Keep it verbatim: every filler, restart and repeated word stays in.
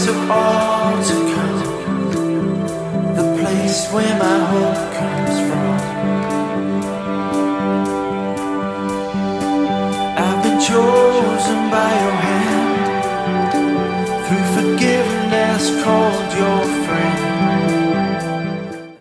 of all to come, the place where my hope comes.